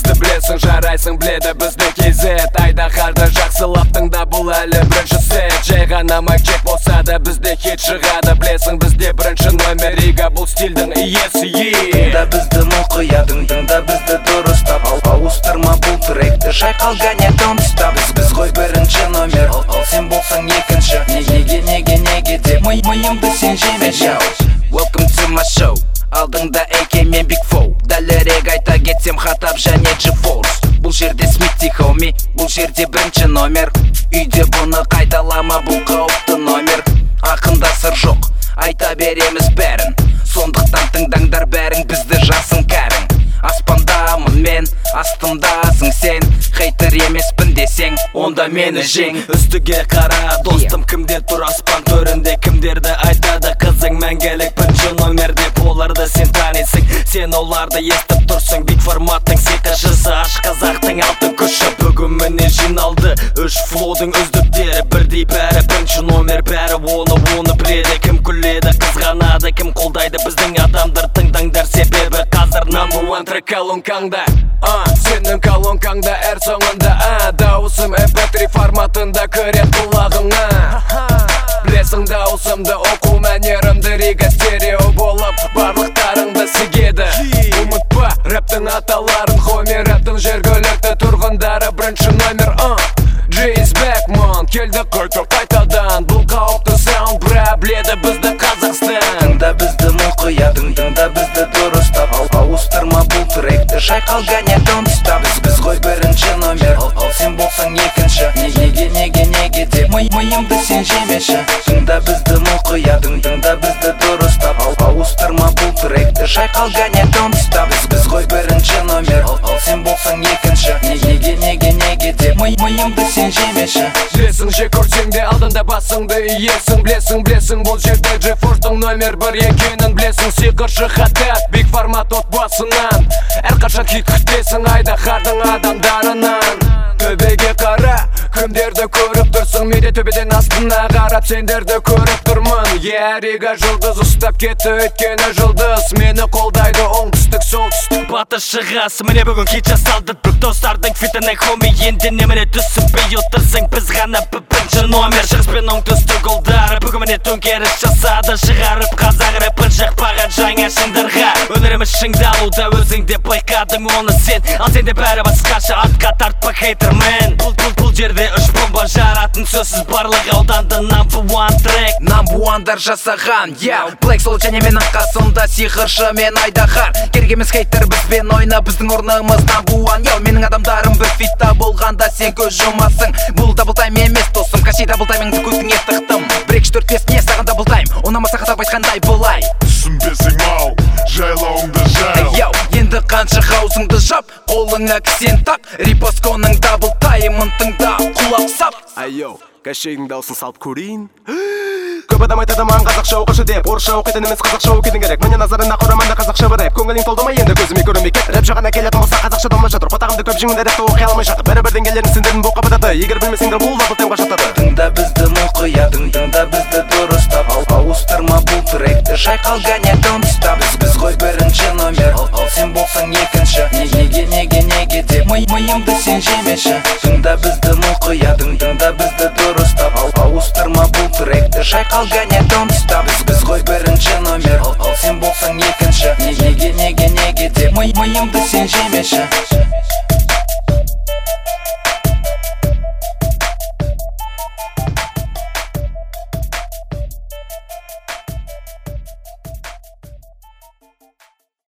бізді білесің, жарайсың біледі бізді KZ. Айдаһарды жақсылап тыңда, бұл әлі бірінші сет. Жай ғана майк-чек болса да бізде хит шығады. Білесің бізде бірінші номер, Рига бұл стильдің иесі. Тыңда бізді мұқият, тыңда бізді дұрыстап. Ауыстырма бұл тректі, шайқалған еттен ұстап. Біз ғой бірінші номер, ал сен болсаң екінші. Неге деп миымды сен жемеші. Welcome to my show, алдыңда AK мен Big Four. Дәлірек айта кетсем Хатаб және G-Force. Бұл жерде Смитти хоми, бұл жерде бірінші номер. Үйде бұны қайталама, бұл қауіпті номер. Ақында сыр жоқ, айта береміз бәрін. Сондықтан тыңдаңдар бәрің, бізді жасың кәрің. Аспандамын мен, астымдасың сен. Хейтер емеспін десең, онда мені жең. Үстіге қара достым, кімдер тұр аспан төрінде. Кімдерді айтады қызың мәңгілік бірінші номер деп. Оларды сен танисың, сен оларды естіп тұрсың. Биг форматтың сиқыршысы, аш қазақтың алтын күші. Бүгін міне жиналды үш флоудың үздіктері. Бірдей бәрі бірінші номер, бәрі оны біледі. Кім күледі, қызғанады, кім қолдайды біздің адамдар. Тыңдаңдар себебі қазір number one трек колонкаңда. Сенің колонкаңда әр соңында дауысым MP3 форматында кірет құлағыңа. Білесің дауысымды, оқу мәнерімді, Рига стерео болып барлықтарыңды сігеді. Ұмытпа рэптің аталарын, хоми рэптің жергілікті тұрғындары бірінші номер. G is back man, келді қайтадан. Бұл қауіпті саунд, бра, біледі бізді Қазақстан. Тыңда бізді мұқият, тыңда бізді дұрыстап. Ауыстырма бұл тректі, шайқалған еттен ұстап. Біз ғой бірінші номер, ал сен болсаң екінші. Неге деп миымды сен жемеші. Тыңда бізді мұқият, тыңда бізді дұрыстап. Ауыстырма бұл тректі, шайқалған еттен ұстап. Біз ғой бірінші номер, ал сен болсаң екінші. Неге деп миымды сен жемеші. Білесің же көрсең де алдында басыңды иесің. Білесің бұл жерде G-Force'ың номер бір екенін. Білесің сиқыршы Хатаб, биг формат отбасынан. Әрқашан хит күтесің айдаһардың адамдарынан. Төбеге қара, кімдерді көріп тұрсың. Менде төбеден астына қарап сендерді көріп тұрмын. Рига жұлдыз ұстап кетті, өйткені жұлдыз мені қолдайды. Оңтүстік, солтүстік, батыс, шығыс. Міне бүгін хит жасалды бүк достардың фитіне хоми. Енді неміне түсінбей отырсың, біз ғана бірінші номер. Шығыс пен оңтүстік ұлдары бүгін міне төңкеріс жасады. Шығарып қазақ рэпін жақпаған жаңа шыңдарға. Өнеріміз шыңдалуда, өзің де байқадың оны сен. Ал сенде бәрі басқаша, артқа тартпа хейтер мен. Бұл жерде үш бомба жаратын, сөзсіз барлық ауданды number one трек. Number one-дар жасаған, Black Soul және менің қасымда сиқыршы мен айдаһар. Кергеміз хейтер бізбен ойна, біздің орнымыз number one. Менің адамдарым бір фитта болғанда сен көз жұмасың. Бұл даблтайм емес досым, каши даблтаймыңды көзіңе тықтым. 1-2-4-5 не саған даблтайм, ұнамаса Хатаб айтқандай былай. Түсінбесең ау, жайлауыңды жайл. Енді қанша хаусыңды жап, қолыңа кісен тақ. Рипосконың даблтаймын тыңда, құлақ сап. Кашейдің даусын салып көрейін. Көп адам айтады маған қазақша оқышы деп. Орысша оқитын емес қазақша оқитын керек. Міне назарына құраманда қазақша бір рэп. Көңілің толды ма енді көзіме көрінбей кет. Рэп жағына келетін болса қазақша толмай жатыр. Потағымды көп жеңінде рэпті оқи алмай жатыр. Бәрі бір деңгейлерін сендердің боққа батады. Егер білмесеңдер бұл даблтаймға жатады. Тыңда бізді мұқият, тыңда бізді дұрыстап. Ауыстырма бұл тректі, шайқалған еттен ұстап. Біз ғой бірінші номер, ал сен болсаң екінші. Неге деп миымды сен жемеші. Тыңда бізді мұқият, тыңда бізді дұрыстап. Ауыстырма бұл тректі, шайқалған еттен ұстап. Біз ғой бірінші номер, ал сен болсаң екінші. Неге деп миымды сен жемеші.